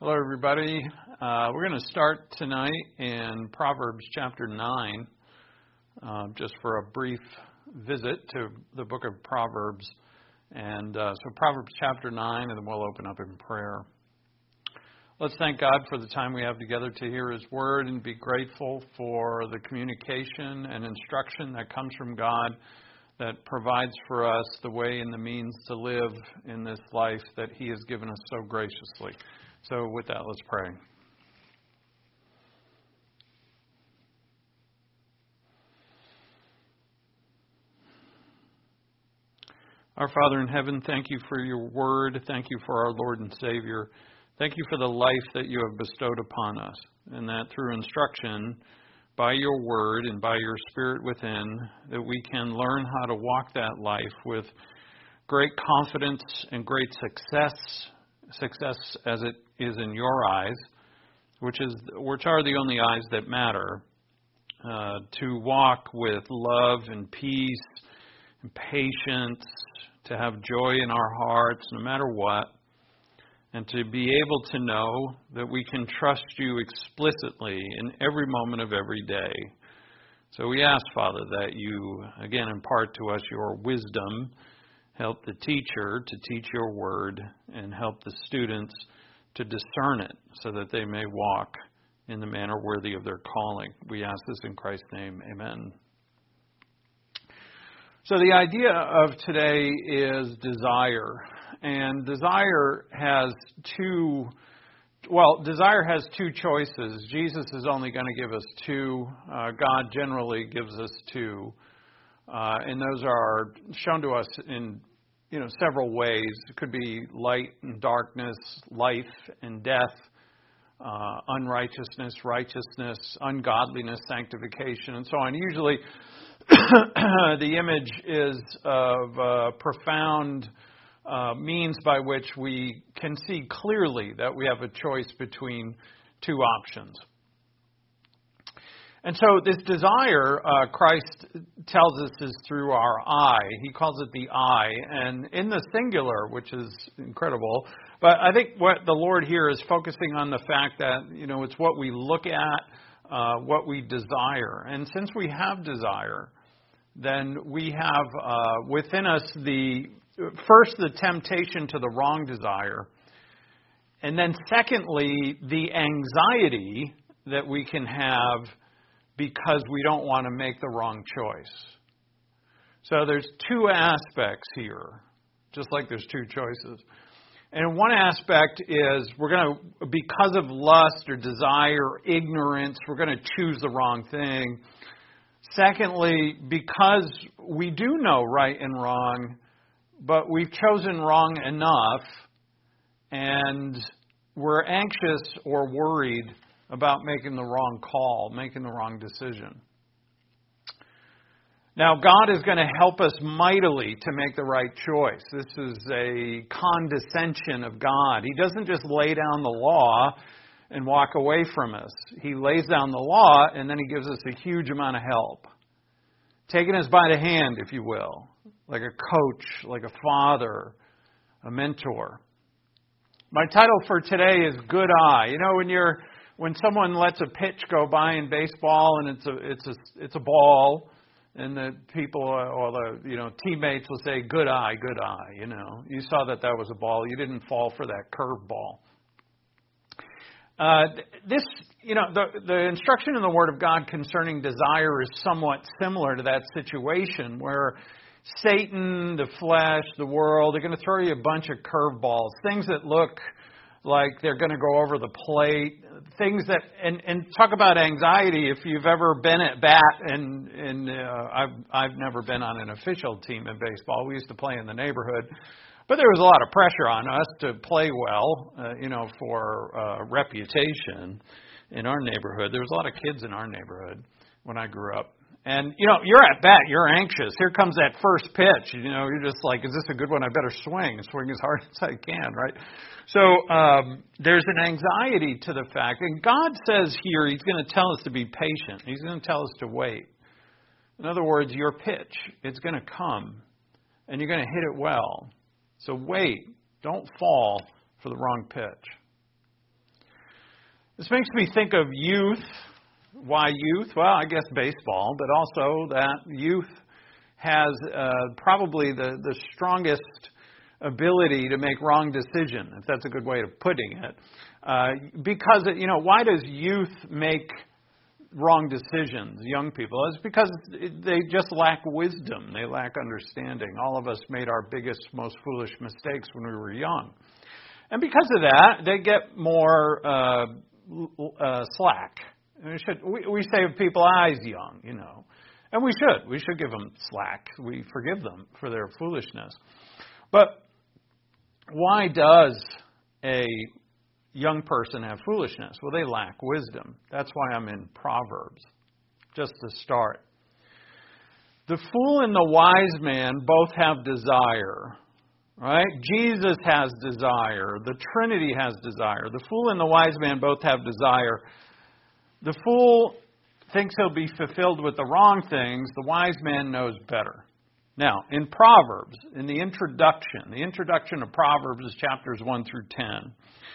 Hello, everybody. We're going to start tonight in Proverbs chapter 9, just for a brief visit to the book of Proverbs. And so Proverbs chapter 9, and then we'll open up in prayer. Let's thank God for the time we have together to hear His Word and be grateful for the communication and instruction that comes from God that provides for us the way and the means to live in this life that He has given us so graciously. So with that, let's pray. Our Father in heaven, thank you for your word. Thank you for our Lord and Savior. Thank you for the life that you have bestowed upon us, and that through instruction by your word and by your Spirit within, that we can learn how to walk that life with great confidence and great success as it is in your eyes, which are the only eyes that matter, to walk with love and peace and patience, to have joy in our hearts no matter what, and to be able to know that we can trust you explicitly in every moment of every day. So we ask, Father, that you, again, impart to us your wisdom, help the teacher to teach your word, and help the students to discern it so that they may walk in the manner worthy of their calling. We ask this in Christ's name. Amen. So the idea of today is desire. And desire has two choices. Jesus is only going to give us two. God generally gives us two. And those are shown to us in several ways. It could be light and darkness, life and death, unrighteousness, righteousness, ungodliness, sanctification, and so on. Usually the image is of profound means by which we can see clearly that we have a choice between two options. And so this desire, Christ tells us, is through our eye. He calls it the eye, and in the singular, which is incredible. But I think what the Lord here is focusing on the fact that, it's what we look at, what we desire. And since we have desire, then we have within us the temptation to the wrong desire, and then secondly, the anxiety that we can have because we don't want to make the wrong choice. So there's two aspects here, just like there's two choices. And one aspect is because of lust or desire or ignorance, we're going to choose the wrong thing. Secondly, because we do know right and wrong, but we've chosen wrong enough, and we're anxious or worried about making the wrong call, making the wrong decision. Now, God is going to help us mightily to make the right choice. This is a condescension of God. He doesn't just lay down the law and walk away from us. He lays down the law, and then He gives us a huge amount of help. Taking us by the hand, if you will, like a coach, like a father, a mentor. My title for today is Good Eye. When someone lets a pitch go by in baseball and it's a ball, and the people or the teammates will say, "Good eye, good eye." You saw that was a ball. You didn't fall for that curve ball. The instruction in the Word of God concerning desire is somewhat similar to that situation where Satan, the flesh, the world, they're going to throw you a bunch of curveballs, things that look like they're going to go over the plate, things that, and talk about anxiety. If you've ever been at bat, and I've never been on an official team in baseball. We used to play in the neighborhood, but there was a lot of pressure on us to play well, for reputation in our neighborhood. There was a lot of kids in our neighborhood when I grew up. And, you're at bat, you're anxious. Here comes that first pitch. You're just like, is this a good one? I better swing as hard as I can, right? So there's an anxiety to the fact. And God says here He's going to tell us to be patient. He's going to tell us to wait. In other words, your pitch, it's going to come. And you're going to hit it well. So wait. Don't fall for the wrong pitch. This makes me think of youth. Why youth? Well, I guess baseball, but also that youth has probably the strongest ability to make wrong decision, if that's a good way of putting it. Because, why does youth make wrong decisions, young people? It's because they just lack wisdom. They lack understanding. All of us made our biggest, most foolish mistakes when we were young. And because of that, they get more slack. We say of people, he's young, And we should. We should give them slack. We forgive them for their foolishness. But why does a young person have foolishness? Well, they lack wisdom. That's why I'm in Proverbs, just to start. The fool and the wise man both have desire, right? Jesus has desire. The Trinity has desire. The fool and the wise man both have desire. The fool thinks he'll be fulfilled with the wrong things. The wise man knows better. Now, in Proverbs, in the introduction of Proverbs is chapters 1 through 10.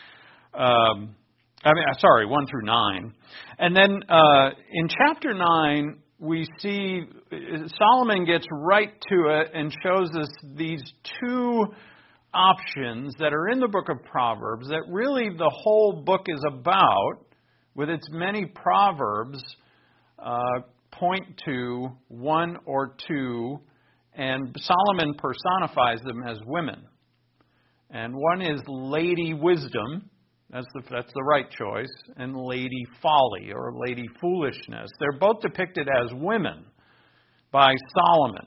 1 through 9. And then in chapter 9, we see Solomon gets right to it and shows us these two options that are in the book of Proverbs that really the whole book is about, with its many proverbs point to one or two, and Solomon personifies them as women. And one is Lady Wisdom, that's the right choice, and Lady Folly or Lady Foolishness. They're both depicted as women by Solomon.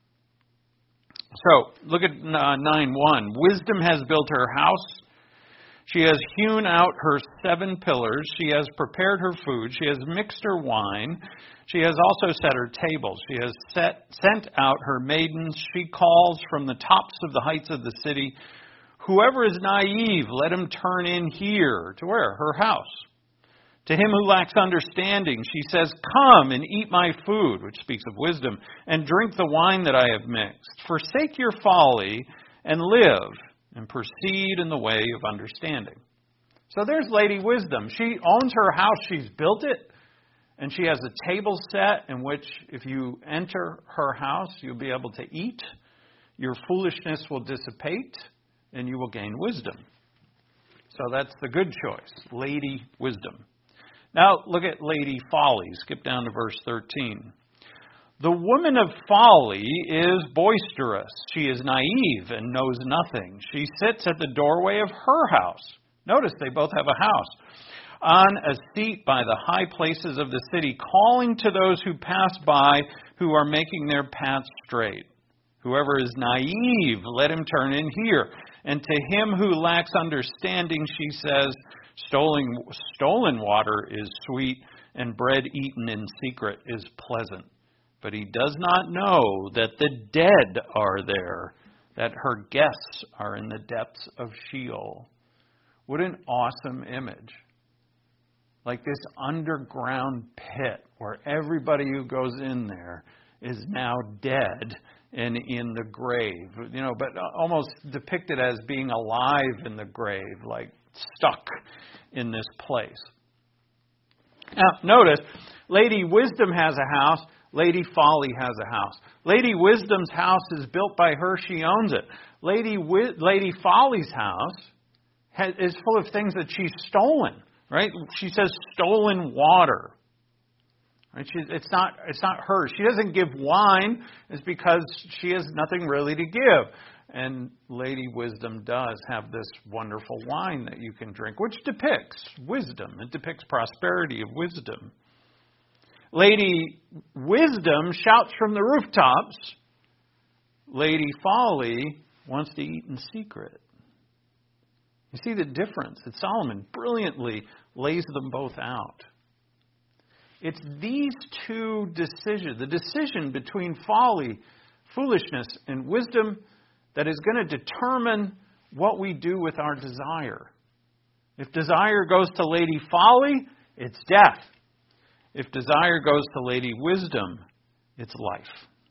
So, look at 9:1. Wisdom has built her house. She has hewn out her 7 pillars. She has prepared her food. She has mixed her wine. She has also set her tables. She has sent out her maidens. She calls from the tops of the heights of the city. Whoever is naive, let him turn in here. To where? Her house. To him who lacks understanding, she says, come and eat my food, which speaks of wisdom, and drink the wine that I have mixed. Forsake your folly and live, and proceed in the way of understanding. So there's Lady Wisdom. She owns her house. She's built it. And she has a table set in which if you enter her house, you'll be able to eat. Your foolishness will dissipate, and you will gain wisdom. So that's the good choice, Lady Wisdom. Now look at Lady Folly. Skip down to verse 13. The woman of folly is boisterous. She is naive and knows nothing. She sits at the doorway of her house. Notice they both have a house. On a seat by the high places of the city, calling to those who pass by, who are making their paths straight. Whoever is naive, let him turn in here. And to him who lacks understanding, she says, stolen water is sweet, and bread eaten in secret is pleasant. But he does not know that the dead are there, that her guests are in the depths of Sheol. What an awesome image. Like this underground pit where everybody who goes in there is now dead and in the grave. But almost depicted as being alive in the grave, like stuck in this place. Now, notice, Lady Wisdom has a house. Lady Folly has a house. Lady Wisdom's house is built by her. She owns it. Lady Folly's house is full of things that she's stolen. Right? She says stolen water. Right? It's not hers. She doesn't give wine. It's because she has nothing really to give. And Lady Wisdom does have this wonderful wine that you can drink, which depicts wisdom. It depicts prosperity of wisdom. Lady Wisdom shouts from the rooftops. Lady Folly wants to eat in secret. You see the difference that Solomon brilliantly lays them both out. It's these two decisions, the decision between folly, foolishness, and wisdom, that is going to determine what we do with our desire. If desire goes to Lady Folly, it's death. If desire goes to Lady Wisdom, it's life.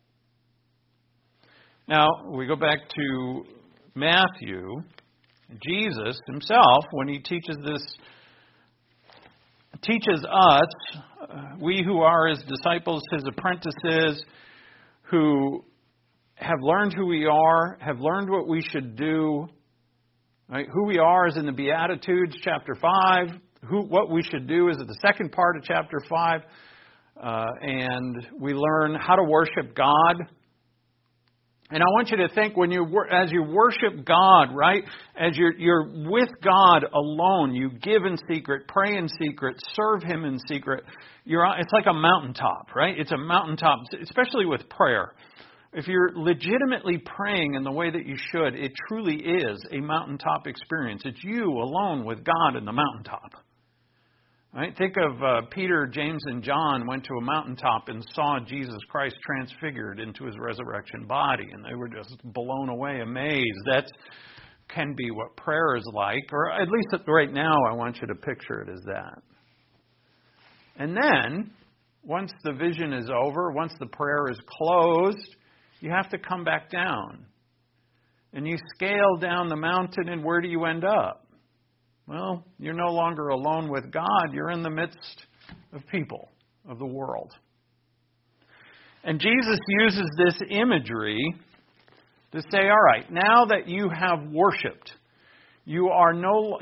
Now, we go back to Matthew. Jesus himself, when he teaches this teaches us, we who are His disciples, His apprentices, who have learned who we are, have learned what we should do. Right? Who we are is in the Beatitudes, chapter 5. What we should do is at the second part of chapter 5. And we learn how to worship God. And I want you to think as you worship God, right? As you're with God alone, you give in secret, pray in secret, serve Him in secret. It's like a mountaintop, right? It's a mountaintop, especially with prayer. If you're legitimately praying in the way that you should, it truly is a mountaintop experience. It's you alone with God in the mountaintop. Right? Think of Peter, James, and John went to a mountaintop and saw Jesus Christ transfigured into His resurrection body, and they were just blown away, amazed. That can be what prayer is like, or at least right now I want you to picture it as that. And then, once the vision is over, once the prayer is closed, you have to come back down. And you scale down the mountain, and where do you end up? Well, you're no longer alone with God. You're in the midst of people, of the world. And Jesus uses this imagery to say, all right, now that you have worshipped, you're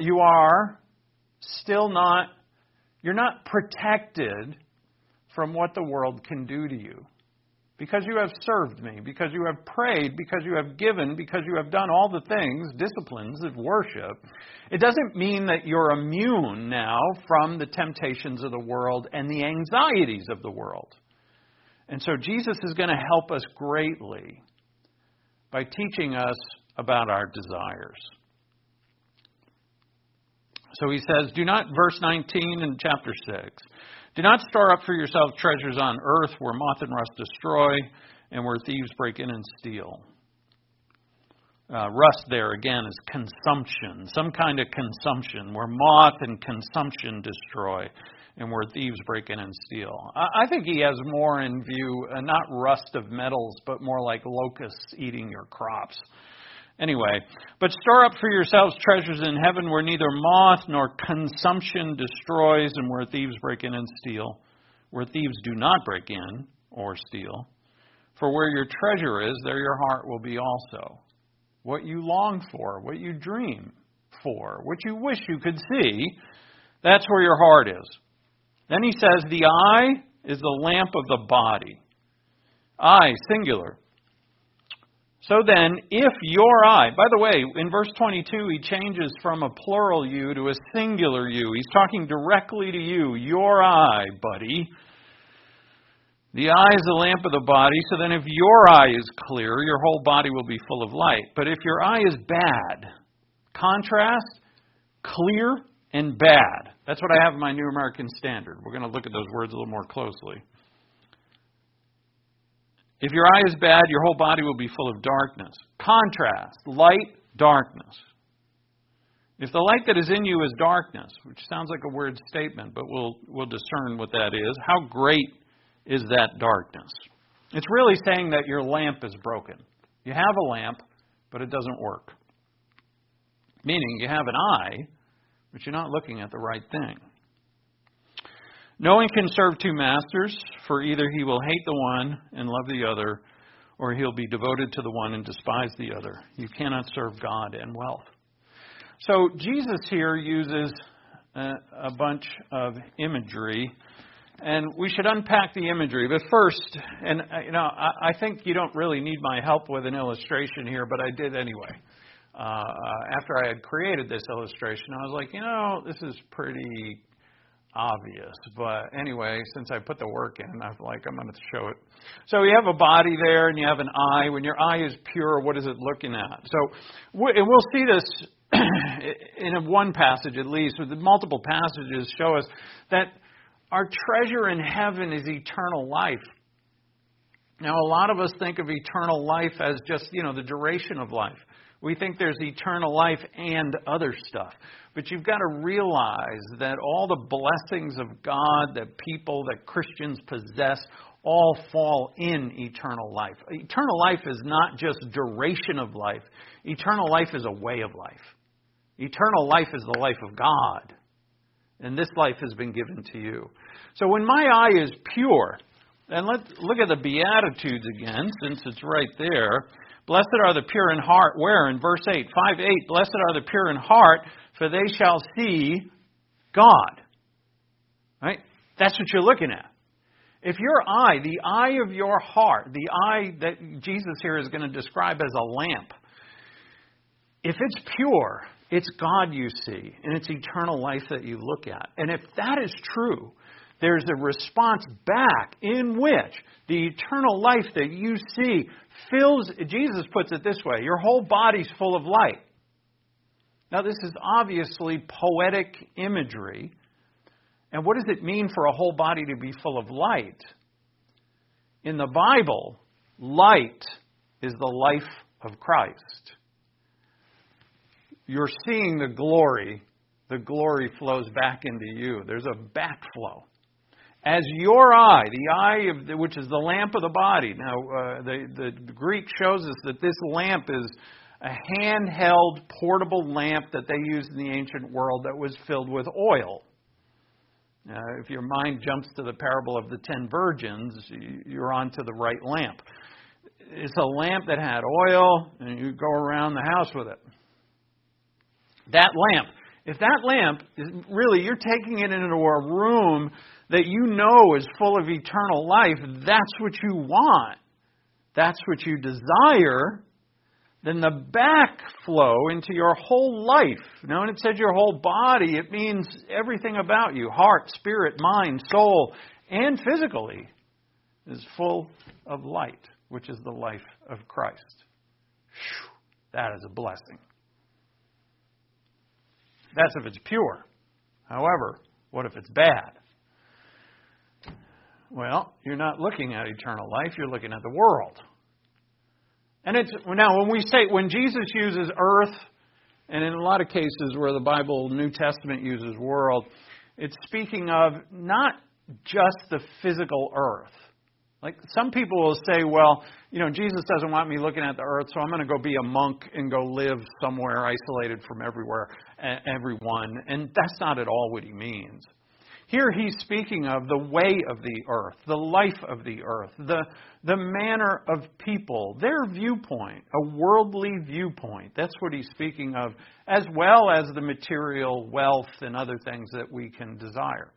not protected from what the world can do to you. Because you have served me, because you have prayed, because you have given, because you have done all the things, disciplines of worship, it doesn't mean that you're immune now from the temptations of the world and the anxieties of the world. And so Jesus is going to help us greatly by teaching us about our desires. So he says, verse 19 in chapter 6, do not store up for yourselves treasures on earth where moth and rust destroy and where thieves break in and steal. Rust there, again, is consumption, some kind of consumption, where moth and consumption destroy and where thieves break in and steal. I think he has more in view, not rust of metals, but more like locusts eating your crops. Anyway, but store up for yourselves treasures in heaven where neither moth nor consumption destroys and where thieves break in and steal, where thieves do not break in or steal. For where your treasure is, there your heart will be also. What you long for, what you dream for, what you wish you could see, that's where your heart is. Then he says, the eye is the lamp of the body. Eye, singular. So then, if your eye, by the way, in verse 22, he changes from a plural you to a singular you. He's talking directly to you, your eye, buddy. The eye is the lamp of the body, so then if your eye is clear, your whole body will be full of light. But if your eye is bad, contrast, clear and bad. That's what I have in my New American Standard. We're going to look at those words a little more closely. If your eye is bad, your whole body will be full of darkness. Contrast, light, darkness. If the light that is in you is darkness, which sounds like a weird statement, but we'll discern what that is, how great is that darkness? It's really saying that your lamp is broken. You have a lamp, but it doesn't work. Meaning you have an eye, but you're not looking at the right thing. No one can serve two masters, for either he will hate the one and love the other, or he'll be devoted to the one and despise the other. You cannot serve God and wealth. So Jesus here uses a bunch of imagery, and we should unpack the imagery. But first, and I think you don't really need my help with an illustration here, but I did anyway. After I had created this illustration, I was like, this is pretty obvious. But anyway, since I put the work in, I'm going to show it. So you have a body there and you have an eye. When your eye is pure, what is it looking at? So and we'll see this in one passage at least, but the multiple passages show us that our treasure in heaven is eternal life. Now, a lot of us think of eternal life as just, the duration of life. We think there's eternal life and other stuff. But you've got to realize that all the blessings of God that Christians possess all fall in eternal life. Eternal life is not just duration of life. Eternal life is a way of life. Eternal life is the life of God. and this life has been given to you. So when my eye is pure, and let's look at the Beatitudes again, since it's right there. Blessed are the pure in heart. Where? In verse 8, 5:8. Blessed are the pure in heart, for they shall see God. Right? That's what you're looking at. If your eye, the eye of your heart, the eye that Jesus here is going to describe as a lamp, if it's pure, it's God you see, and it's eternal life that you look at. And if that is true, there's a response back in which the eternal life that you see fills, Jesus puts it this way, your whole body's full of light. Now this is obviously poetic imagery. And what does it mean for a whole body to be full of light? In the Bible, light is the life of Christ. You're seeing the glory flows back into you. There's a backflow. As your eye, the eye of which is the lamp of the body. Now, the Greek shows us that this lamp is a handheld, portable lamp that they used in the ancient world that was filled with oil. If your mind jumps to the parable of the 10 virgins, you're onto the right lamp. It's a lamp that had oil, and you go around the house with it. That lamp, if that lamp is really, you're taking it into a room that you know is full of eternal life, that's what you want, that's what you desire, then the backflow into your whole life. Now, when it says your whole body, it means everything about you, heart, spirit, mind, soul, and physically, is full of light, which is the life of Christ. Whew, that is a blessing. That's if it's pure. However, what if it's bad? Well, you're not looking at eternal life, you're looking at the world. And it's now when Jesus uses earth, and in a lot of cases where the Bible, New Testament uses world, it's speaking of not just the physical earth. Like some people will say, well, Jesus doesn't want me looking at the earth, so I'm going to go be a monk and go live somewhere isolated from everyone. And that's not at all what he means. Here he's speaking of the way of the earth, the life of the earth, the manner of people, their viewpoint, a worldly viewpoint. That's what he's speaking of, as well as the material wealth and other things that we can desire.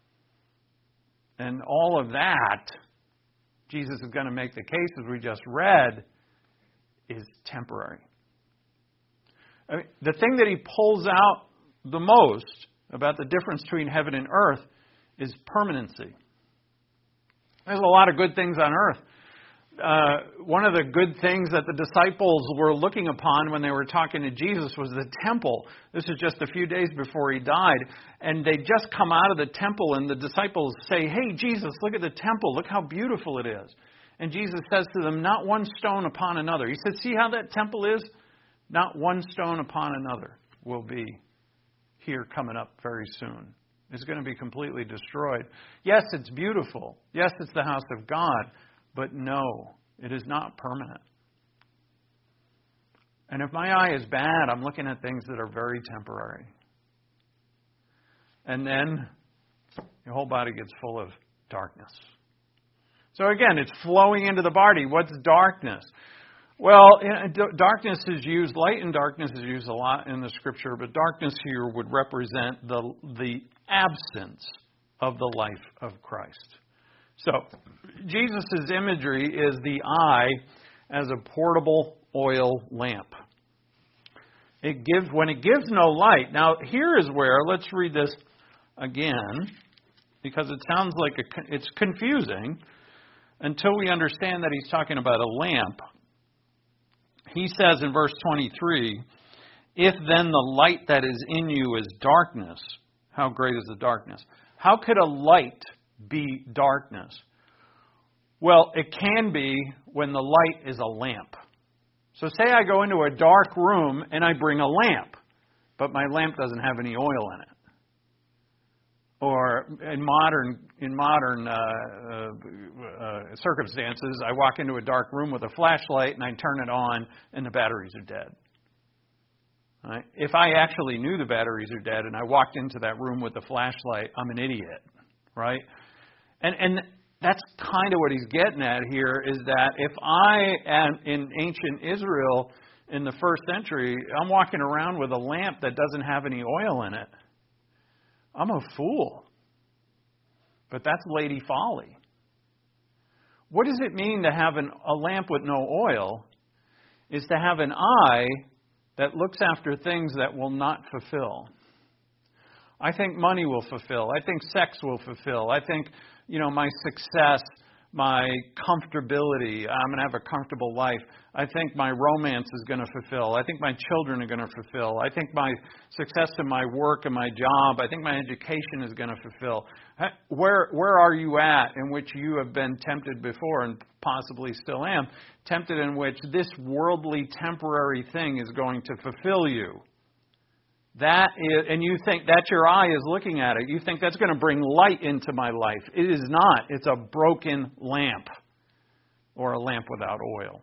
And all of that, Jesus is going to make the case, as we just read, is temporary. I mean, the thing that he pulls out the most about the difference between heaven and earth is permanency. There's a lot of good things on earth. One of the good things that the disciples were looking upon when they were talking to Jesus was the temple. This is just a few days before he died. And they just come out of the temple and the disciples say, hey, Jesus, look at the temple. Look how beautiful it is. And Jesus says to them, not one stone upon another. He said, see how that temple is? Not one stone upon another will be here coming up very soon. It's going to be completely destroyed. Yes, it's beautiful. Yes, it's the house of God. But no, it is not permanent. And if my eye is bad, I'm looking at things that are very temporary. And then your whole body gets full of darkness. So again, it's flowing into the body. What's darkness? Well, darkness is used, light and darkness is used a lot in the Scripture, but darkness here would represent the absence of the life of Christ. So, Jesus' imagery is the eye as a portable oil lamp. When it gives no light. Now, here is where, let's read this again, because it sounds like it's confusing until we understand that he's talking about a lamp. He says in verse 23, if then the light that is in you is darkness, how great is the darkness? How could a light be darkness? Well, it can be when the light is a lamp. So say I go into a dark room and I bring a lamp, but my lamp doesn't have any oil in it. Or in modern circumstances, I walk into a dark room with a flashlight and I turn it on and the batteries are dead. Right? If I actually knew the batteries are dead and I walked into that room with a flashlight, I'm an idiot, right? And that's kind of what he's getting at here, is that if I am in ancient Israel in the first century, I'm walking around with a lamp that doesn't have any oil in it, I'm a fool. But that's Lady Folly. What does it mean to have a lamp with no oil? Is to have an eye that looks after things that will not fulfill. I think money will fulfill. I think sex will fulfill. I think, my success, my comfortability, I'm going to have a comfortable life. I think my romance is going to fulfill. I think my children are going to fulfill. I think my success in my work and my job, I think my education is going to fulfill. Where are you at in which you have been tempted before and possibly still am, tempted in which this worldly temporary thing is going to fulfill you? That is, and you think that your eye is looking at it. You think that's going to bring light into my life. It is not. It's a broken lamp, or a lamp without oil.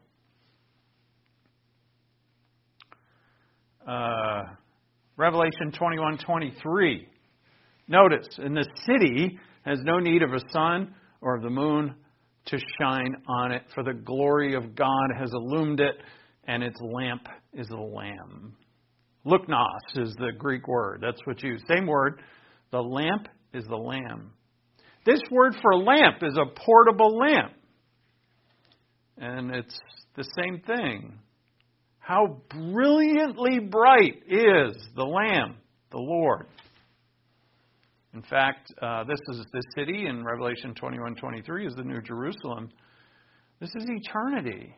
Revelation 21:23. Notice, and the city has no need of a sun or of the moon to shine on it, for the glory of God has illumined it, and its lamp is the Lamb. Luknos is the Greek word. That's what's used. Same word. The lamp is the Lamb. This word for lamp is a portable lamp. And it's the same thing. How brilliantly bright is the Lamb, the Lord. In fact, this is the city in Revelation 21:23 is the New Jerusalem. This is eternity.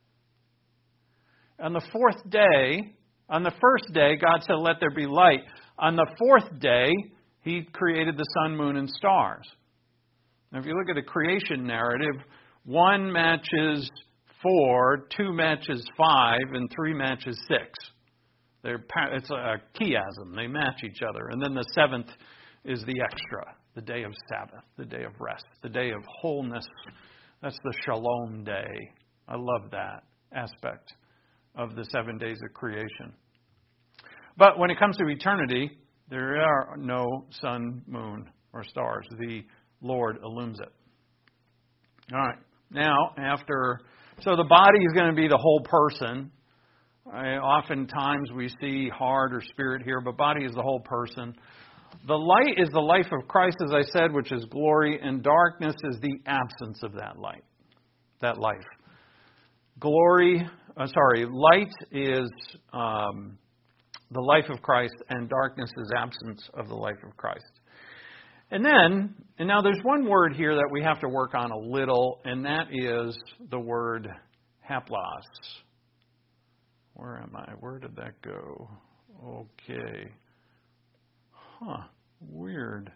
On the fourth day, on the first day, God said, let there be light. On the fourth day, He created the sun, moon, and stars. Now, if you look at the creation narrative, 1 matches 4, 2 matches 5, and 3 matches 6. It's a chiasm. They match each other. And then the 7th is the extra, the day of Sabbath, the day of rest, the day of wholeness. That's the Shalom day. I love that aspect of the 7 days of creation. But when it comes to eternity, there are no sun, moon, or stars. The Lord illumines it. All right. Now, so the body is going to be the whole person. Oftentimes we see heart or spirit here, but body is the whole person. The light is the life of Christ, as I said, which is glory, and darkness is the absence of that light, that life. Light is the life of Christ, and darkness is absence of the life of Christ. And now there's one word here that we have to work on a little, and that is the word haplos. Where am I? Where did that go? Okay. Weird.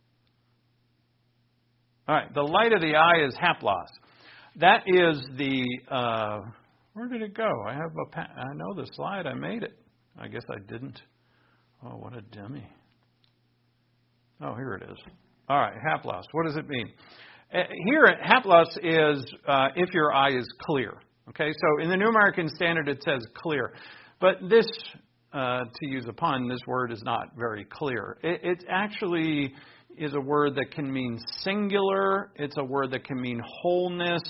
All right, the light of the eye is haplos. That is the, where did it go? I know the slide, I made it. I guess I didn't. Oh, what a dummy. Oh, here it is. All right, haplos. What does it mean? Here, haplos is if your eye is clear. Okay, so in the New American Standard it says clear. But this, to use a pun, this word is not very clear. It actually is a word that can mean singular. It's a word that can mean wholeness.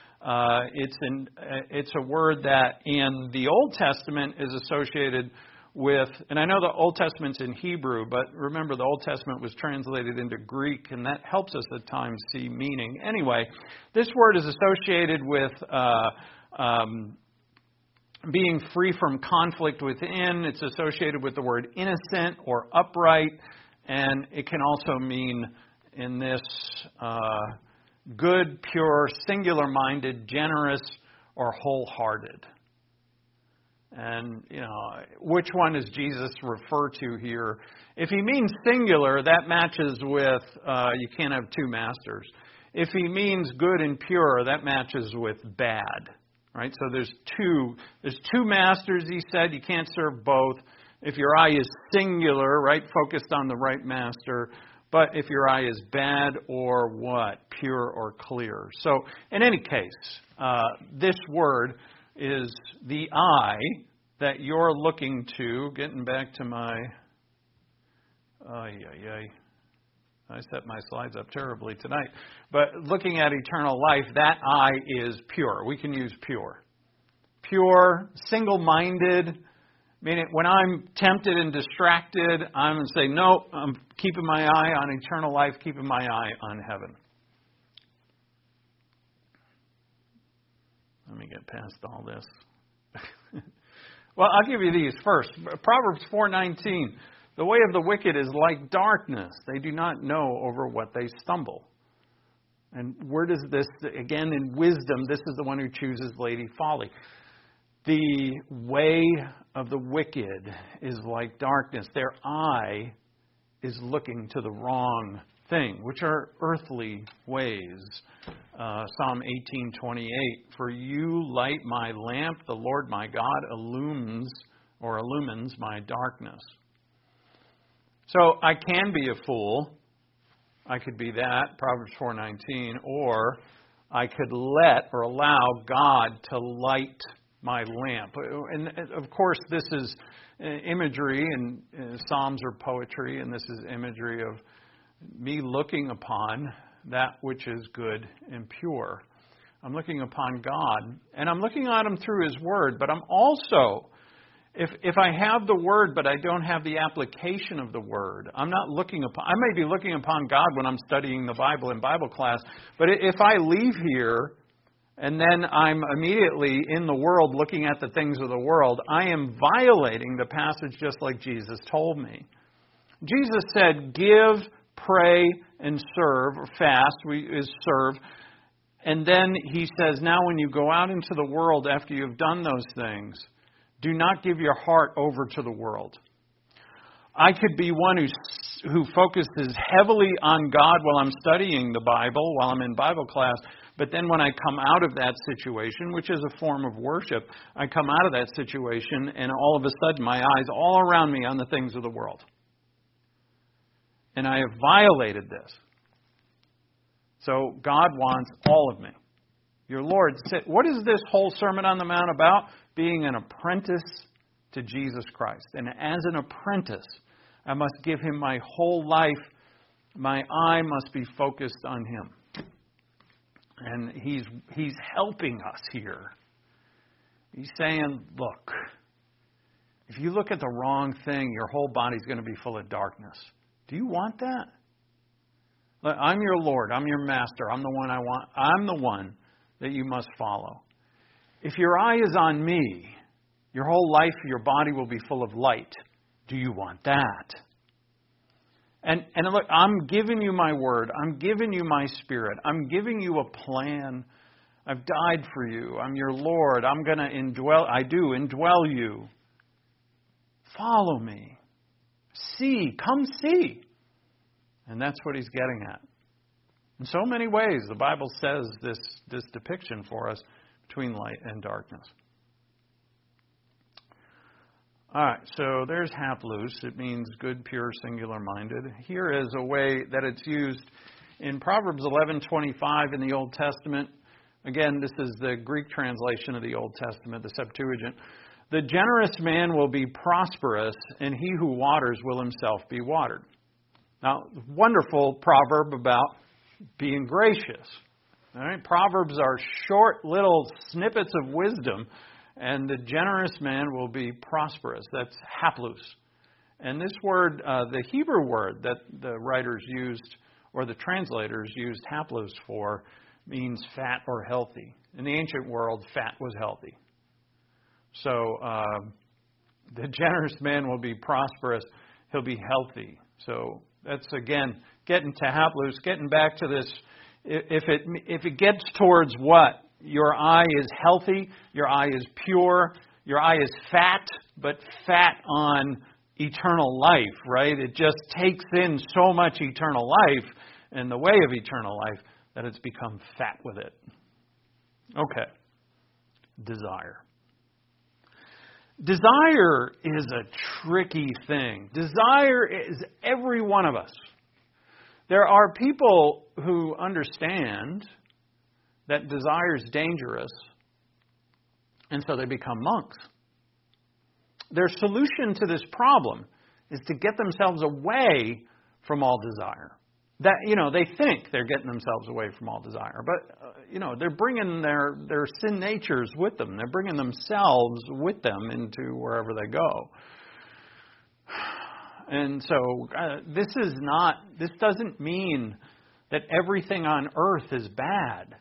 It's a word that in the Old Testament is associated with, and I know the Old Testament's in Hebrew, but remember the Old Testament was translated into Greek, and that helps us at times see meaning. Anyway, this word is associated with being free from conflict within. It's associated with the word innocent or upright, and it can also mean in this good, pure, singular-minded, generous, or wholehearted. And, which one does Jesus refer to here? If he means singular, that matches with you can't have two masters. If he means good and pure, that matches with bad. Right? So there's two masters, he said. You can't serve both. If your eye is singular, right, focused on the right master. But if your eye is bad or what? Pure or clear. So in any case, this word is the eye that you're looking to, getting back to my, I set my slides up terribly tonight, but looking at eternal life, that I is pure. We can use pure. Pure, single-minded, meaning when I'm tempted and distracted, I'm going to say, no, I'm keeping my eye on eternal life, keeping my eye on heaven. Let me get past all this. Well, I'll give you these first. Proverbs 4:19. The way of the wicked is like darkness. They do not know over what they stumble. And where does this, again, in wisdom, this is the one who chooses Lady Folly. The way of the wicked is like darkness. Their eye is looking to the wrong thing, which are earthly ways. Psalm 18:28. For you light my lamp, the Lord my God illumines my darkness. So I can be a fool. I could be that, Proverbs 4:19, or I could let or allow God to light my lamp. And of course, this is imagery, and Psalms are poetry, and this is imagery of me looking upon that which is good and pure. I'm looking upon God, and I'm looking at Him through His Word, but I'm also, if I have the Word but I don't have the application of the Word, I'm not looking upon, I may be looking upon God when I'm studying the Bible in Bible class, but if I leave here and then I'm immediately in the world looking at the things of the world, I am violating the passage just like Jesus told me. Jesus said, give, pray, and serve, or fast is serve. And then He says, now when you go out into the world after you've done those things, do not give your heart over to the world. I could be one who focuses heavily on God while I'm studying the Bible, while I'm in Bible class, but then when I come out of that situation, which is a form of worship, I come out of that situation and all of a sudden my eyes all around me on the things of the world. And I have violated this. So God wants all of me. Your Lord said, what is this whole Sermon on the Mount about? Being an apprentice to Jesus Christ. And as an apprentice, I must give Him my whole life. My eye must be focused on Him. And He's helping us here. He's saying, look, if you look at the wrong thing, your whole body's going to be full of darkness. Do you want that? I'm your Lord. I'm your master. I'm the one I want. I'm the one that you must follow. If your eye is on me, your whole life, your body will be full of light. Do you want that? And look, I'm giving you my word. I'm giving you my spirit. I'm giving you a plan. I've died for you. I'm your Lord. I'm going to indwell you. Follow me. Come see. And that's what He's getting at. In so many ways, the Bible says this depiction for us between light and darkness. All right, so there's haplous. It means good, pure, singular-minded. Here is a way that it's used in Proverbs 11:25 in the Old Testament. Again, this is the Greek translation of the Old Testament, the Septuagint. The generous man will be prosperous, and he who waters will himself be watered. Now, wonderful proverb about being gracious. All right, Proverbs are short little snippets of wisdom, and the generous man will be prosperous. That's haplous. And this word, the Hebrew word that the writers used, or the translators used haplous for, means fat or healthy. In the ancient world, fat was healthy. So the generous man will be prosperous. He'll be healthy. So that's, again, getting to haplous, getting back to this. If it gets towards what? Your eye is healthy, your eye is pure, your eye is fat, but fat on eternal life, right? It just takes in so much eternal life and the way of eternal life that it's become fat with it. Okay. Desire. Desire is a tricky thing. Desire is every one of us. There are people who understand that desire is dangerous, and so they become monks. their solution to this problem is to get themselves away from all desire. That, they think they're getting themselves away from all desire, but, they're bringing their sin natures with them. They're bringing themselves with them into wherever they go. And so this doesn't mean that everything on earth is bad.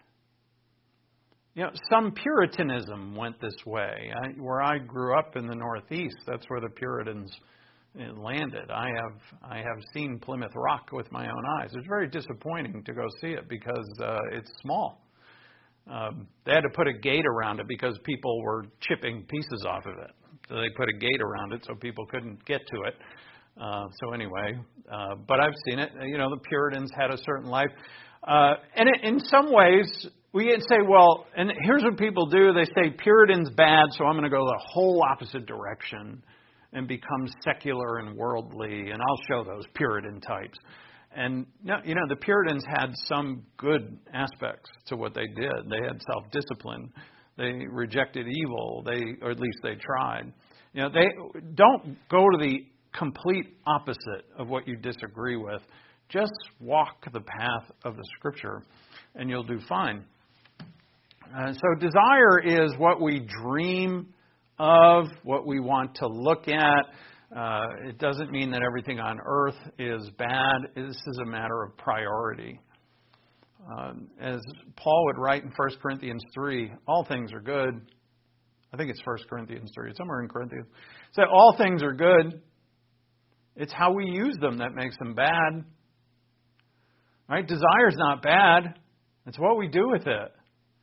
Some Puritanism went this way. Where I grew up in the Northeast, that's where the Puritans landed. I have seen Plymouth Rock with my own eyes. It's very disappointing to go see it because it's small. They had to put a gate around it because people were chipping pieces off of it. So they put a gate around it so people couldn't get to it. But I've seen it. The Puritans had a certain life. And in some ways, we can say, well, and here's what people do. They say Puritan's bad, so I'm going to go the whole opposite direction and become secular and worldly, and I'll show those Puritan types. And, the Puritans had some good aspects to what they did. They had self-discipline. They rejected evil, or at least they tried. They don't go to the complete opposite of what you disagree with. Just walk the path of the Scripture, and you'll do fine. So desire is what we dream of, what we want to look at. It doesn't mean that everything on earth is bad. This is a matter of priority. As Paul would write in 1 Corinthians 3, all things are good. I think it's 1 Corinthians 3. It's somewhere in Corinthians. So all things are good. It's how we use them that makes them bad. Right? Desire's not bad. It's what we do with it.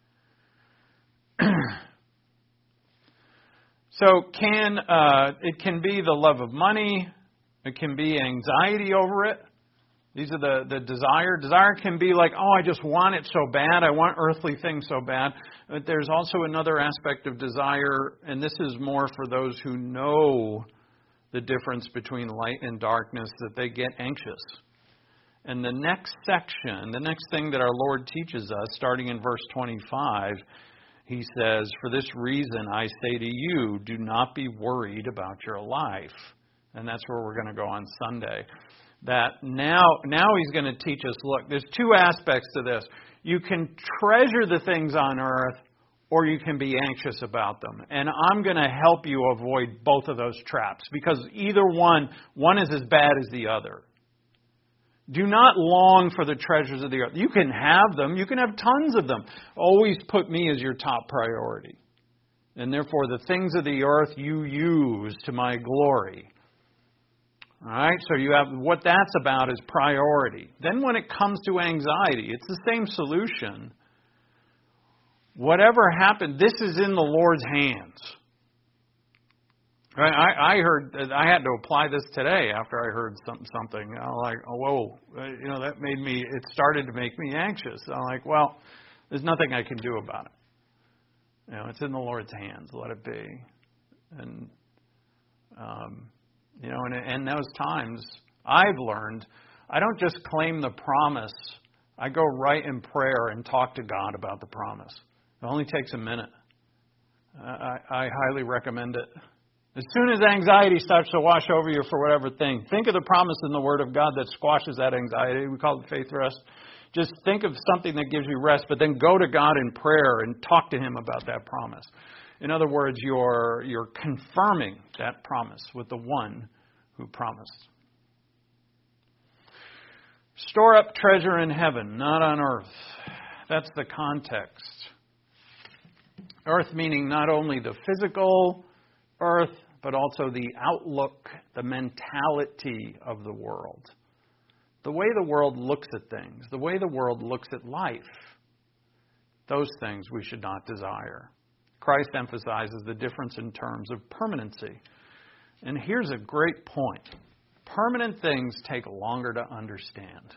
So it can be the love of money. It can be anxiety over it. These are the desire. Desire can be like, I just want it so bad. I want earthly things so bad. But there's also another aspect of desire, and this is more for those who know the difference between light and darkness, that they get anxious. And the next section, the next thing that our Lord teaches us, starting in verse 25, He says, "For this reason I say to you, do not be worried about your life." And that's where we're going to go on Sunday. That now He's going to teach us, look, there's two aspects to this. You can treasure the things on earth, or you can be anxious about them. And I'm going to help you avoid both of those traps, because either one is as bad as the other. Do not long for the treasures of the earth. You can have them. You can have tons of them. Always put me as your top priority. And therefore, the things of the earth you use to my glory. All right? So you have what that's about is priority. Then when it comes to anxiety, it's the same solution. Whatever happened, this is in the Lord's hands. I heard, I had to apply this today after I heard something. I'm like, whoa, that it started to make me anxious. I'm like, well, there's nothing I can do about it. It's in the Lord's hands. Let it be. And, in those times, I've learned, I don't just claim the promise. I go right in prayer and talk to God about the promise. It only takes a minute. I highly recommend it. As soon as anxiety starts to wash over you for whatever thing, think of the promise in the Word of God that squashes that anxiety. We call it faith rest. Just think of something that gives you rest, but then go to God in prayer and talk to Him about that promise. In other words, you're confirming that promise with the one who promised. Store up treasure in heaven, not on earth. That's the context. Earth meaning not only the physical earth, but also the outlook, the mentality of the world. The way the world looks at things, the way the world looks at life, those things we should not desire. Christ emphasizes the difference in terms of permanency. And here's a great point. Permanent things take longer to understand.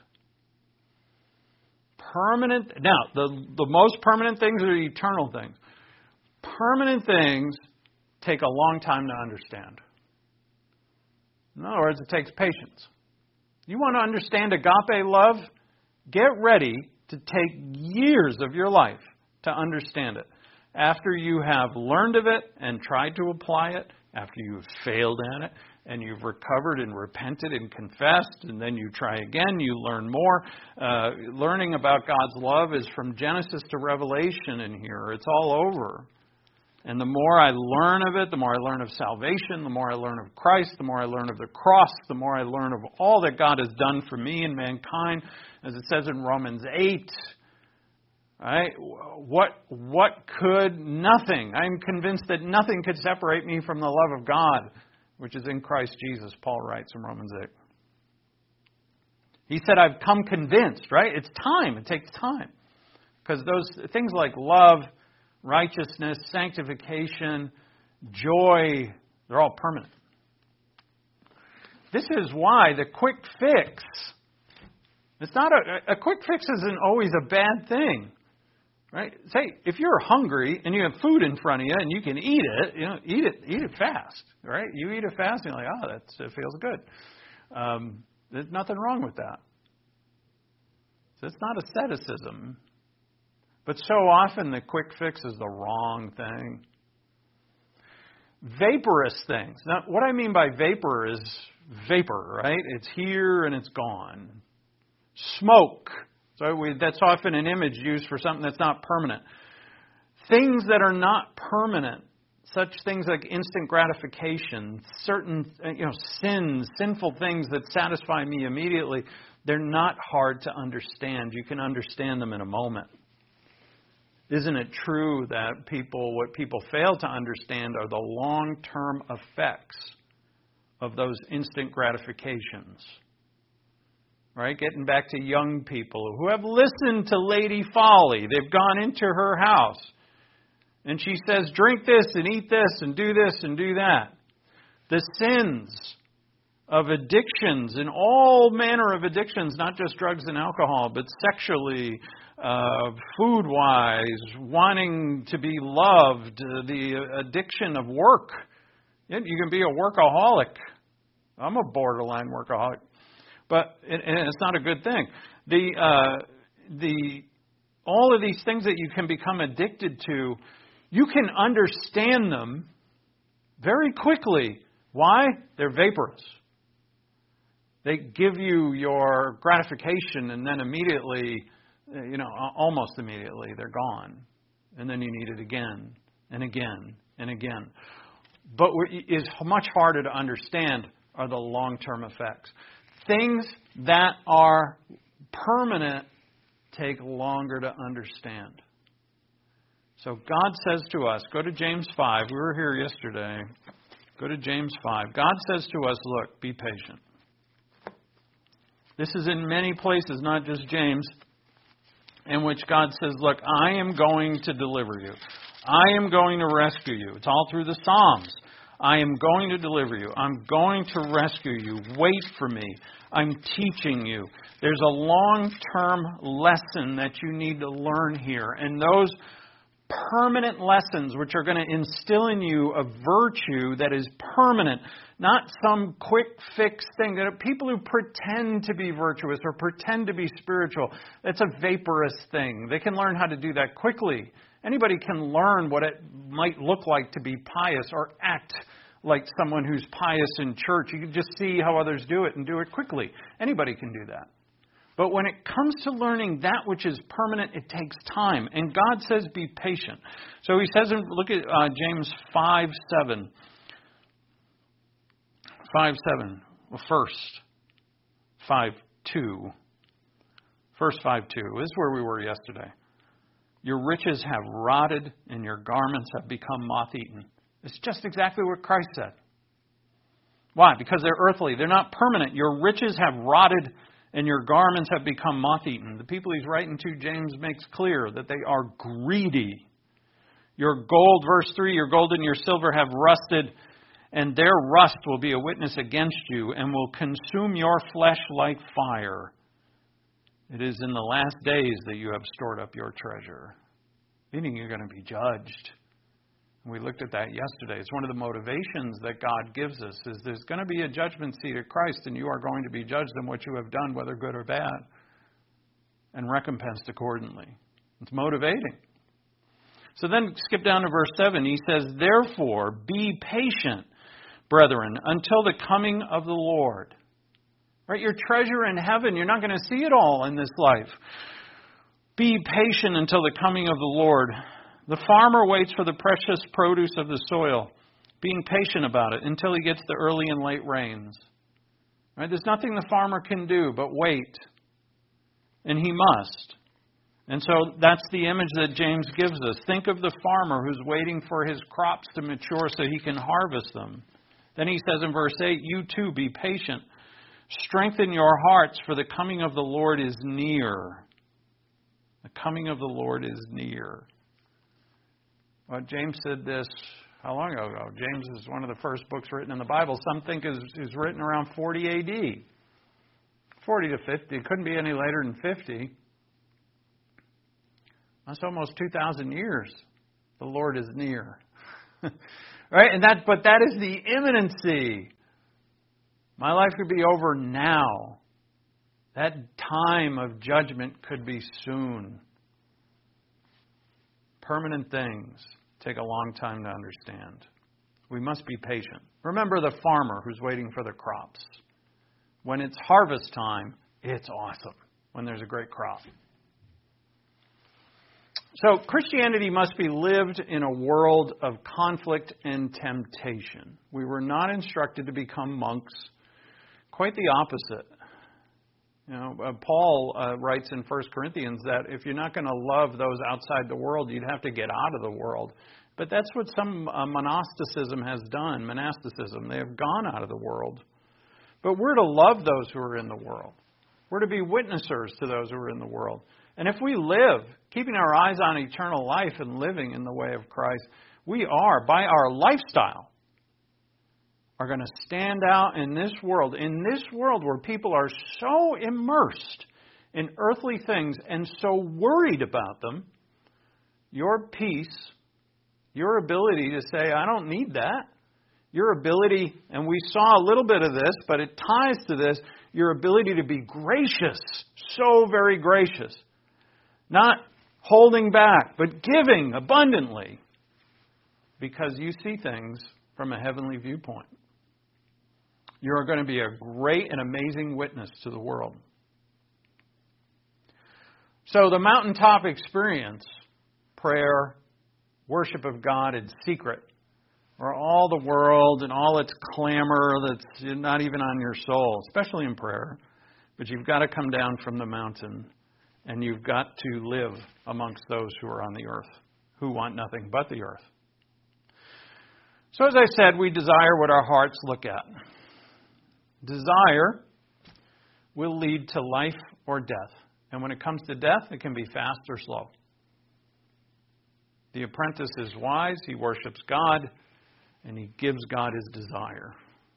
Now, the most permanent things are eternal things. Permanent things take a long time to understand. In other words, it takes patience. You want to understand agape love? Get ready to take years of your life to understand it. After you have learned of it and tried to apply it after you've failed at it, and you've recovered and repented and confessed, and then you try again, you learn more. Learning about God's love is from Genesis to Revelation in here. It's all over. And the more I learn of it, the more I learn of salvation, the more I learn of Christ, the more I learn of the cross, the more I learn of all that God has done for me and mankind, as it says in Romans 8. Right? What could nothing? I'm convinced that nothing could separate me from the love of God, which is in Christ Jesus, Paul writes in Romans 8. He said, I've come convinced, right? It's time. It takes time. Because those things like love, righteousness, sanctification, joy, they're all permanent. This is why the quick fix, it's not a quick fix isn't always a bad thing. Right? Say, if you're hungry and you have food in front of you and you can eat it, eat it fast. Right? You eat it fast and you're like, it feels good. There's nothing wrong with that. So it's not asceticism. But so often the quick fix is the wrong thing. Vaporous things. Now, what I mean by vapor is vapor, right? It's here and it's gone. Smoke. So that's often an image used for something that's not permanent. Things that are not permanent, such things like instant gratification, certain sins, sinful things that satisfy me immediately, they're not hard to understand. You can understand them in a moment. Isn't it true that what people fail to understand are the long-term effects of those instant gratifications? Right? Getting back to young people who have listened to Lady Folly. They've gone into her house. And she says, drink this and eat this and do this and do that. The sins of addictions and all manner of addictions, not just drugs and alcohol, but sexually, food-wise, wanting to be loved, the addiction of work. You can be a workaholic. I'm a borderline workaholic. But and it's not a good thing. All of these things that you can become addicted to, you can understand them very quickly. Why? They're vaporous. They give you your gratification, and then immediately, almost immediately, they're gone. And then you need it again and again and again. But what is much harder to understand are the long-term effects. Things that are permanent take longer to understand. So God says to us, go to James 5. We were here yesterday. Go to James 5. God says to us, look, be patient. This is in many places, not just James, in which God says, look, I am going to deliver you. I am going to rescue you. It's all through the Psalms. I am going to deliver you. I'm going to rescue you. Wait for me. I'm teaching you. There's a long-term lesson that you need to learn here. And those permanent lessons which are going to instill in you a virtue that is permanent, not some quick fix thing. That people who pretend to be virtuous or pretend to be spiritual, that's a vaporous thing. They can learn how to do that quickly. Anybody can learn what it might look like to be pious or act like someone who's pious in church. You can just see how others do it and do it quickly. Anybody can do that. But when it comes to learning that which is permanent, it takes time. And God says be patient. So he says, look at James 5:7. 5:7. Well, first 5:2. First 5:2. This is where we were yesterday. Your riches have rotted and your garments have become moth-eaten. It's just exactly what Christ said. Why? Because they're earthly. They're not permanent. Your riches have rotted and your garments have become moth-eaten. The people he's writing to, James makes clear that they are greedy. Your gold, verse 3, your gold and your silver have rusted, and their rust will be a witness against you and will consume your flesh like fire. It is in the last days that you have stored up your treasure. Meaning you're going to be judged. We looked at that yesterday. It's one of the motivations that God gives us, is there's going to be a judgment seat at Christ, and you are going to be judged on what you have done, whether good or bad, and recompensed accordingly. It's motivating. So then skip down to verse 7. He says, therefore, be patient brethren, until the coming of the Lord. Right? Your treasure in heaven, you're not going to see it all in this life. Be patient until the coming of the Lord. The farmer waits for the precious produce of the soil, being patient about it until he gets the early and late rains. Right? There's nothing the farmer can do but wait. And he must. And so that's the image that James gives us. Think of the farmer who's waiting for his crops to mature so he can harvest them. Then he says in verse 8, you too be patient. Strengthen your hearts, for the coming of the Lord is near. The coming of the Lord is near. Well, James said this, how long ago? James is one of the first books written in the Bible. Some think is written around 40 AD. 40 to 50. It couldn't be any later than 50. That's almost 2,000 years. The Lord is near. Right? But that is the imminency. My life could be over now. That time of judgment could be soon. Permanent things take a long time to understand. We must be patient. Remember the farmer who's waiting for the crops. When it's harvest time, it's awesome when there's a great crop. So Christianity must be lived in a world of conflict and temptation. We were not instructed to become monks. Quite the opposite. Paul writes in 1 Corinthians that if you're not going to love those outside the world, you'd have to get out of the world. But that's what some monasticism has done, monasticism. They have gone out of the world. But we're to love those who are in the world. We're to be witnessers to those who are in the world. And if we live, keeping our eyes on eternal life and living in the way of Christ, we are, by our lifestyle, are going to stand out in this world where people are so immersed in earthly things and so worried about them. Your peace, your ability to say, I don't need that. Your ability, and we saw a little bit of this, but it ties to this, your ability to be gracious, so very gracious. Not holding back, but giving abundantly. Because you see things from a heavenly viewpoint. You are going to be a great and amazing witness to the world. So the mountaintop experience, prayer, worship of God in secret, or all the world and all its clamor that's not even on your soul, especially in prayer. But you've got to come down from the mountain and you've got to live amongst those who are on the earth, who want nothing but the earth. So as I said, we desire what our hearts look at. Desire will lead to life or death. And when it comes to death, it can be fast or slow. The apprentice is wise, he worships God, and he gives God his desire.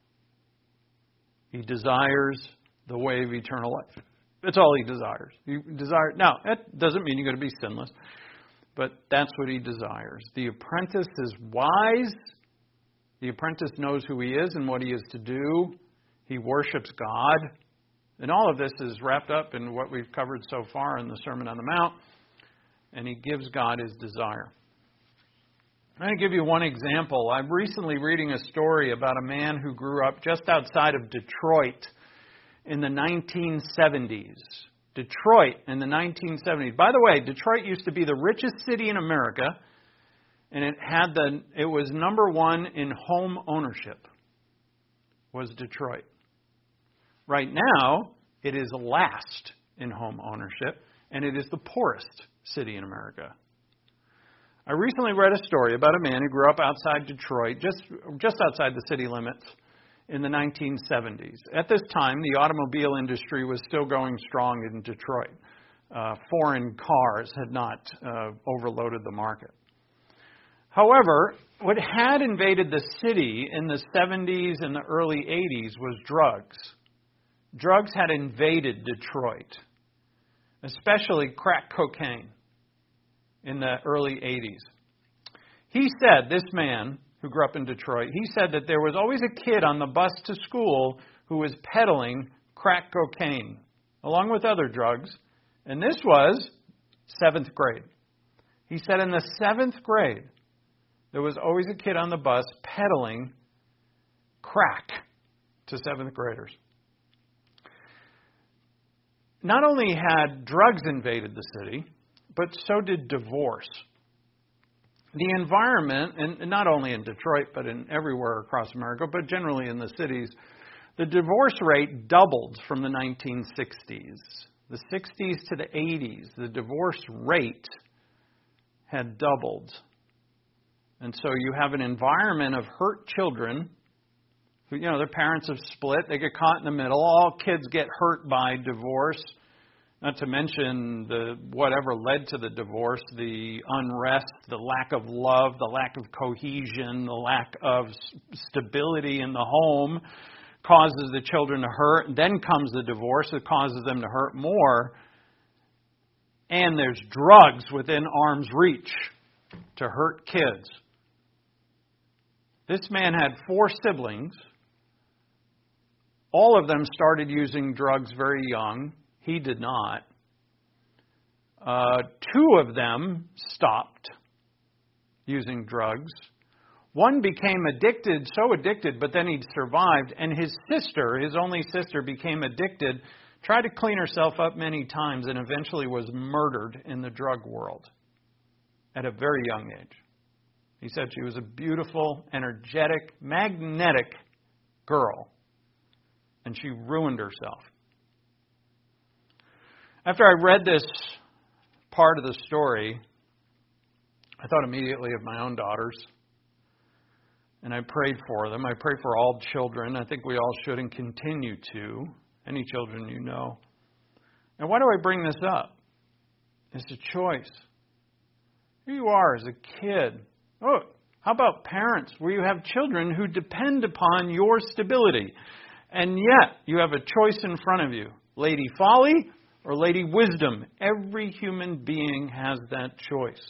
He desires the way of eternal life. That's all he desires. Now, that doesn't mean you're going to be sinless, but that's what he desires. The apprentice is wise. The apprentice knows who he is and what he is to do. He worships God. And all of this is wrapped up in what we've covered so far in the Sermon on the Mount. And he gives God his desire. I'm going to give you one example. I'm recently reading a story about a man who grew up just outside of Detroit in the 1970s. Detroit in the 1970s. By the way, Detroit used to be the richest city in America, and it was number one in home ownership, was Detroit. Right now, it is last in home ownership, and it is the poorest city in America. I recently read a story about a man who grew up outside Detroit, just outside the city limits, in the 1970s. At this time, the automobile industry was still going strong in Detroit. Foreign cars had not overloaded the market. However, what had invaded the city in the 70s and the early 80s was drugs. Drugs had invaded Detroit, especially crack cocaine in the early 80s. He said, this man who grew up in Detroit, he said that there was always a kid on the bus to school who was peddling crack cocaine, along with other drugs, and this was 7th grade. He said in the 7th grade, there was always a kid on the bus peddling crack to 7th graders. Not only had drugs invaded the city, but so did divorce. The environment, and not only in Detroit, but in everywhere across America, but generally in the cities, the divorce rate doubled from the 1960s. The 60s to the 80s, the divorce rate had doubled. And so you have an environment of hurt children who, their parents have split. They get caught in the middle. All kids get hurt by divorce. Not to mention whatever led to the divorce, the unrest, the lack of love, the lack of cohesion, the lack of stability in the home causes the children to hurt. Then comes the divorce. It causes them to hurt more. And there's drugs within arm's reach to hurt kids. This man had 4 siblings. All of them started using drugs very young. He did not. 2 of them stopped using drugs. One became so addicted, but then he survived. And his sister, his only sister, became addicted, tried to clean herself up many times, and eventually was murdered in the drug world at a very young age. He said she was a beautiful, energetic, magnetic girl, and she ruined herself. After I read this part of the story, I thought immediately of my own daughters, and I prayed for them. I pray for all children. I think we all should and continue to. Any children you know. And why do I bring this up? It's a choice. Here you are as a kid. Oh, how about parents where you have children who depend upon your stability? And yet you have a choice in front of you. Lady Folly or Lady Wisdom. Every human being has that choice.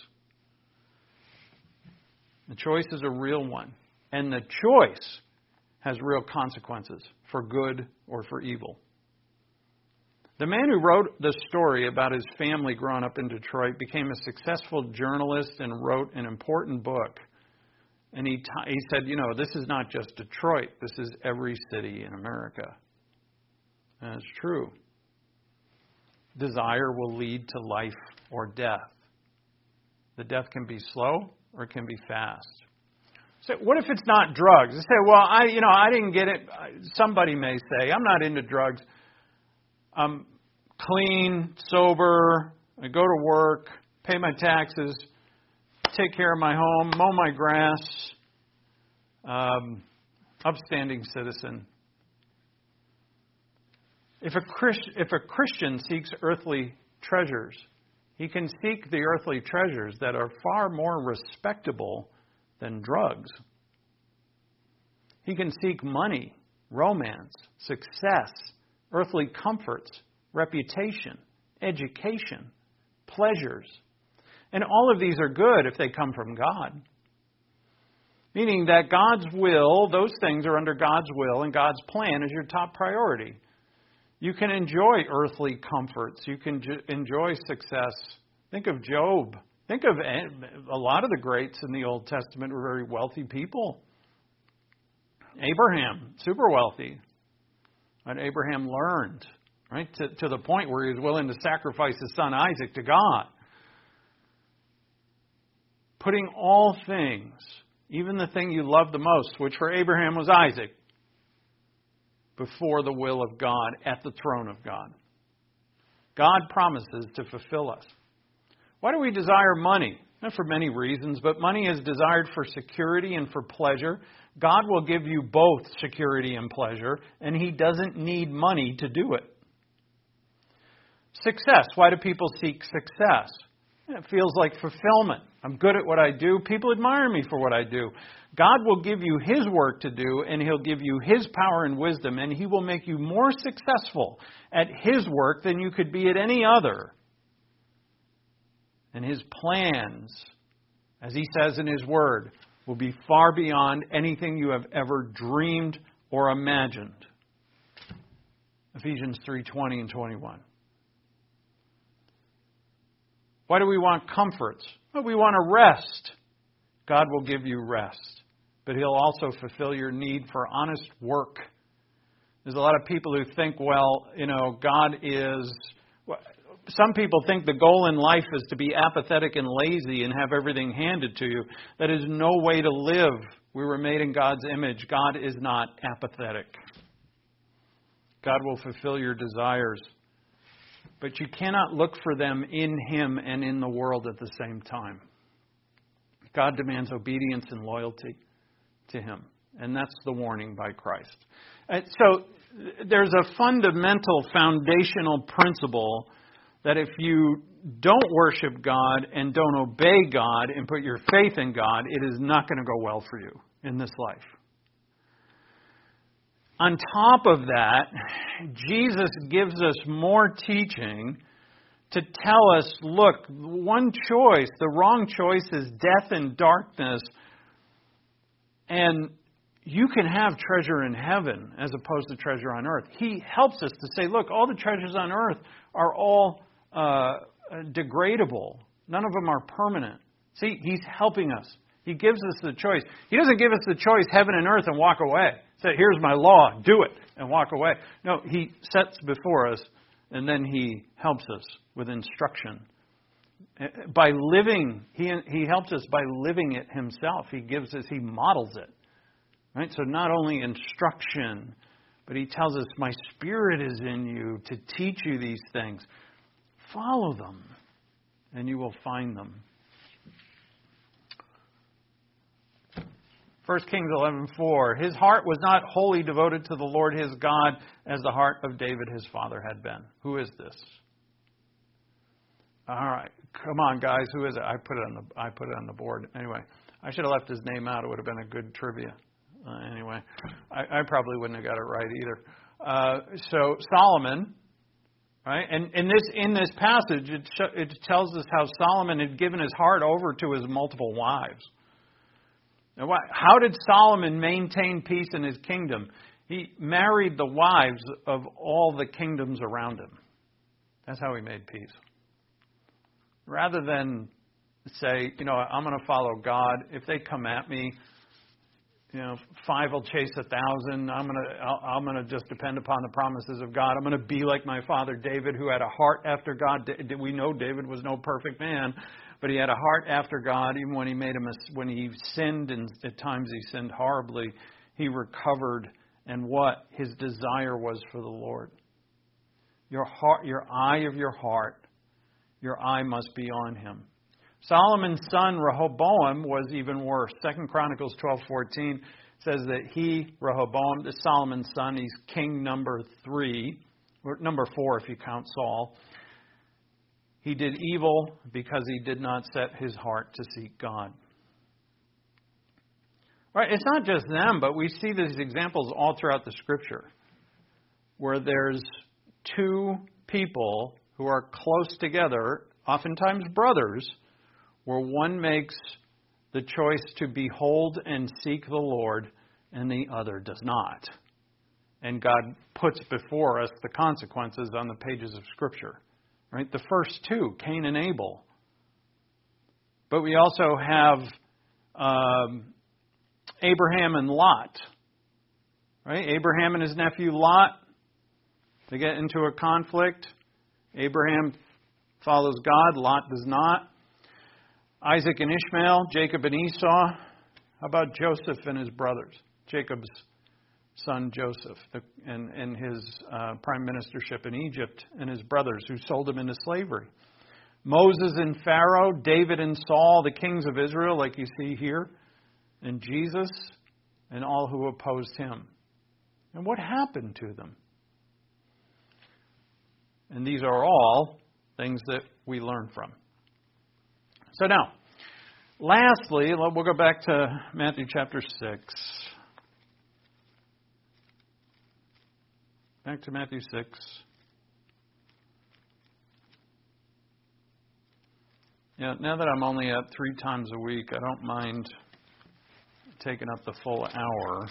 The choice is a real one. And the choice has real consequences for good or for evil. The man who wrote the story about his family growing up in Detroit became a successful journalist and wrote an important book. And he said, this is not just Detroit. This is every city in America. And it's true. Desire will lead to life or death. The death can be slow or it can be fast. So what if it's not drugs? I say, well, I didn't get it. Somebody may say, I'm not into drugs. I'm clean, sober, I go to work, pay my taxes, take care of my home, mow my grass, upstanding citizen. If a Christian seeks earthly treasures, he can seek the earthly treasures that are far more respectable than drugs. He can seek money, romance, success, earthly comforts, reputation, education, pleasures. And all of these are good if they come from God. Meaning that God's will, those things are under God's will, and God's plan is your top priority. You can enjoy earthly comforts. You can enjoy success. Think of Job. Think of a lot of the greats in the Old Testament were very wealthy people. Abraham, super wealthy. And Abraham learned, right, to the point where he was willing to sacrifice his son Isaac to God. Putting all things, even the thing you love the most, which for Abraham was Isaac, before the will of God at the throne of God. God promises to fulfill us. Why do we desire money? Not for many reasons, but money is desired for security and for pleasure. God will give you both security and pleasure, and He doesn't need money to do it. Success. Why do people seek success? It feels like fulfillment. I'm good at what I do. People admire me for what I do. God will give you His work to do, and He'll give you His power and wisdom, and He will make you more successful at His work than you could be at any other. And His plans, as He says in His Word, will be far beyond anything you have ever dreamed or imagined. Ephesians 3:20 and 21. Why do we want comforts? Well, we want to rest. God will give you rest. but He'll also fulfill your need for honest work. There's a lot of people who think, God is... Some people think the goal in life is to be apathetic and lazy and have everything handed to you. That is no way to live. We were made in God's image. God is not apathetic. God will fulfill your desires. But you cannot look for them in Him and in the world at the same time. God demands obedience and loyalty to Him. And that's the warning by Christ. And so there's a fundamental foundational principle that if you don't worship God and don't obey God and put your faith in God, it is not going to go well for you in this life. On top of that, Jesus gives us more teaching to tell us, look, one choice, the wrong choice is death and darkness, and you can have treasure in heaven as opposed to treasure on earth. He helps us to say, look, all the treasures on earth are all degradable. None of them are permanent. See, He's helping us. He gives us the choice. He doesn't give us the choice, heaven and earth, and walk away. Say, here's my law, do it, and walk away. No, He sets before us, and then He helps us with instruction. By living, He helps us by living it Himself. He gives us, He models it. Right? So not only instruction, but He tells us, my Spirit is in you to teach you these things. Follow them, and you will find them. 1 Kings 11:4, his heart was not wholly devoted to the Lord his God as the heart of David his father had been. Who is this? All right, come on, guys. Who is it? I put it on the board. Anyway, I should have left his name out. It would have been a good trivia. Anyway, I probably wouldn't have got it right either. So Solomon, right? And in this passage, it tells us how Solomon had given his heart over to his multiple wives. Now, how did Solomon maintain peace in his kingdom? He married the wives of all the kingdoms around him. That's how he made peace. Rather than say, I'm going to follow God. If they come at me, 5 will chase 1,000. I'm going to just depend upon the promises of God. I'm going to be like my father David, who had a heart after God. We know David was no perfect man, but he had a heart after God. Even when when he sinned, and at times he sinned horribly, he recovered. And what his desire was for the Lord. Your heart, your eye of your heart, your eye must be on Him. Solomon's son Rehoboam was even worse. 2 Chronicles 12:14 says that he, Rehoboam, is Solomon's son. He's king number 3, or number 4 if you count Saul. He did evil because he did not set his heart to seek God. Right? It's not just them, but we see these examples all throughout the Scripture, where there's two people who are close together, oftentimes brothers, where one makes the choice to behold and seek the Lord, and the other does not. And God puts before us the consequences on the pages of Scripture. Right? The first two, Cain and Abel. But we also have Abraham and Lot. Right? Abraham and his nephew Lot, they get into a conflict. Abraham follows God, Lot does not. Isaac and Ishmael, Jacob and Esau. How about Joseph and his brothers? Jacob's son Joseph and his prime ministership in Egypt, and his brothers who sold him into slavery. Moses and Pharaoh, David and Saul, the kings of Israel, like you see here, and Jesus and all who opposed him. And what happened to them? And these are all things that we learn from. So now, lastly, we'll go back to Matthew chapter 6. Back to Matthew 6. Yeah, now that I'm only up 3 times a week, I don't mind taking up the full hour,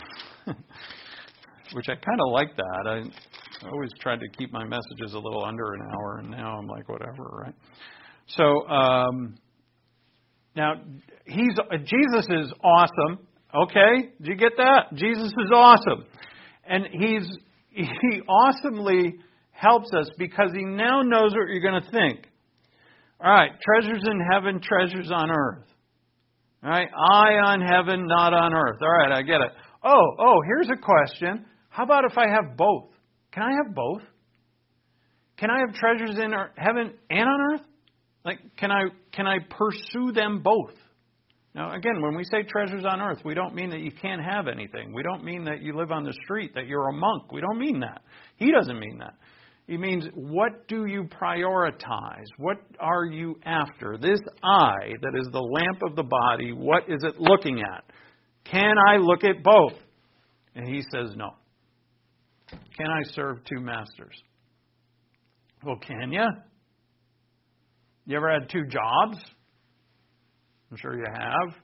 which I kind of like that. I always tried to keep my messages a little under an hour, and now I'm like, whatever, right? So, now, Jesus is awesome. Okay? Did you get that? Jesus is awesome. And he awesomely helps us because he now knows what you're going to think. All right, treasures in heaven, treasures on earth. All right, eye on heaven, not on earth. All right, I get it. Oh, here's a question. How about if I have both? Can I have both? Can I have treasures in heaven and on earth? Like, can I pursue them both? Now, again, when we say treasures on earth, we don't mean that you can't have anything. We don't mean that you live on the street, that you're a monk. We don't mean that. He doesn't mean that. He means, what do you prioritize? What are you after? This eye that is the lamp of the body, what is it looking at? Can I look at both? And he says no. Can I serve two masters? Well, can you? You ever had two jobs? I'm sure you have.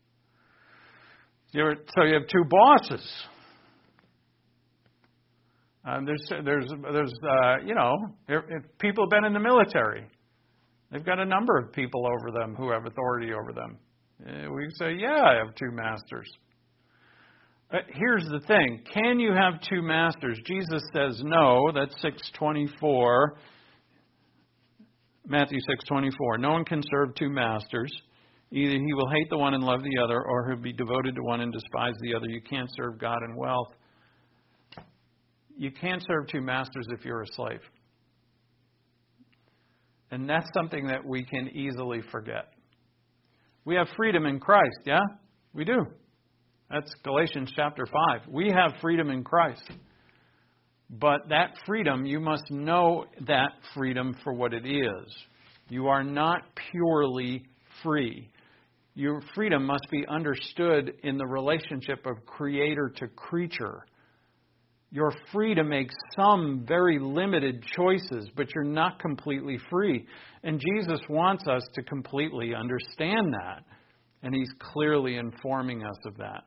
So you have two bosses. If people have been in the military, they've got a number of people over them who have authority over them. We say, yeah, I have two masters. Here's the thing. Can you have two masters? Jesus says no. That's 6:24. Matthew 6:24. No one can serve two masters. Either he will hate the one and love the other, or he'll be devoted to one and despise the other. You can't serve God and wealth. You can't serve two masters if you're a slave. And that's something that we can easily forget. We have freedom in Christ, yeah? We do. That's Galatians chapter 5. We have freedom in Christ. But that freedom, you must know that freedom for what it is. You are not purely free. Your freedom must be understood in the relationship of creator to creature. You're free to make some very limited choices, but you're not completely free. And Jesus wants us to completely understand that. And He's clearly informing us of that.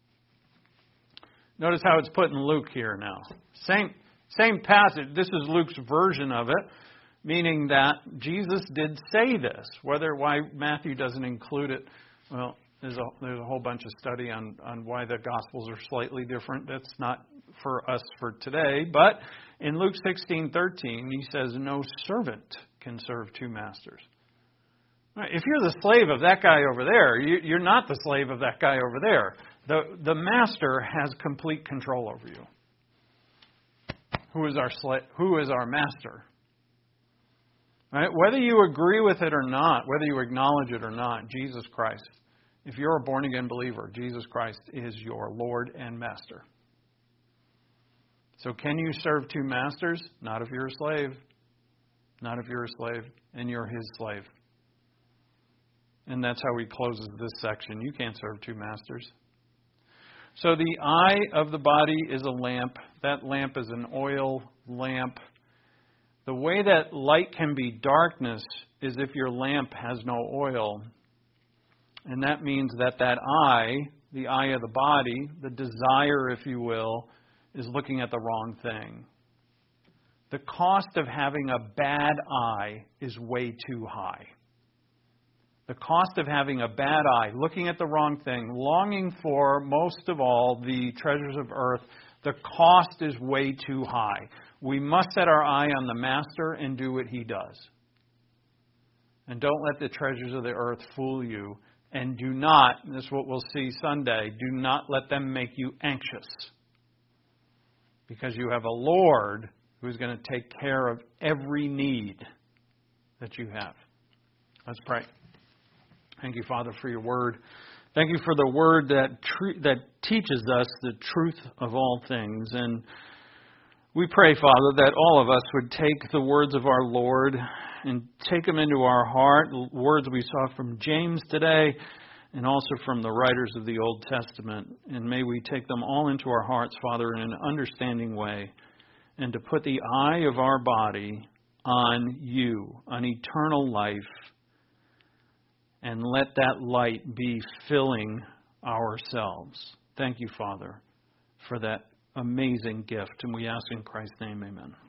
Notice how it's put in Luke here now. Same passage. This is Luke's version of it, meaning that Jesus did say this. Why Matthew doesn't include it, well, there's a whole bunch of study on why the Gospels are slightly different. That's not for us for today. But in Luke 16:13, he says, no servant can serve two masters. If you're the slave of that guy over there, you're not the slave of that guy over there. The master has complete control over you. Who is our slave? Who is our master? Right? Whether you agree with it or not, whether you acknowledge it or not, Jesus Christ. If you're a born-again believer, Jesus Christ is your Lord and Master. So can you serve two masters? Not if you're a slave. Not if you're a slave and you're His slave. And that's how He closes this section. You can't serve two masters. So the eye of the body is a lamp. That lamp is an oil lamp. The way that light can be darkness is if your lamp has no oil. And that means that eye, the eye of the body, the desire, if you will, is looking at the wrong thing. The cost of having a bad eye is way too high. The cost of having a bad eye, looking at the wrong thing, longing for, most of all, the treasures of earth, the cost is way too high. We must set our eye on the Master and do what He does. And don't let the treasures of the earth fool you. And do not, and this is what we'll see Sunday, do not let them make you anxious. Because you have a Lord who's going to take care of every need that you have. Let's pray. Thank you, Father, for your word. Thank you for the word that teaches us the truth of all things. And we pray, Father, that all of us would take the words of our Lord and take them into our heart, words we saw from James today and also from the writers of the Old Testament. And may we take them all into our hearts, Father, in an understanding way, and to put the eye of our body on you, on eternal life, and let that light be filling ourselves. Thank you, Father, for that amazing gift. And we ask in Christ's name, amen.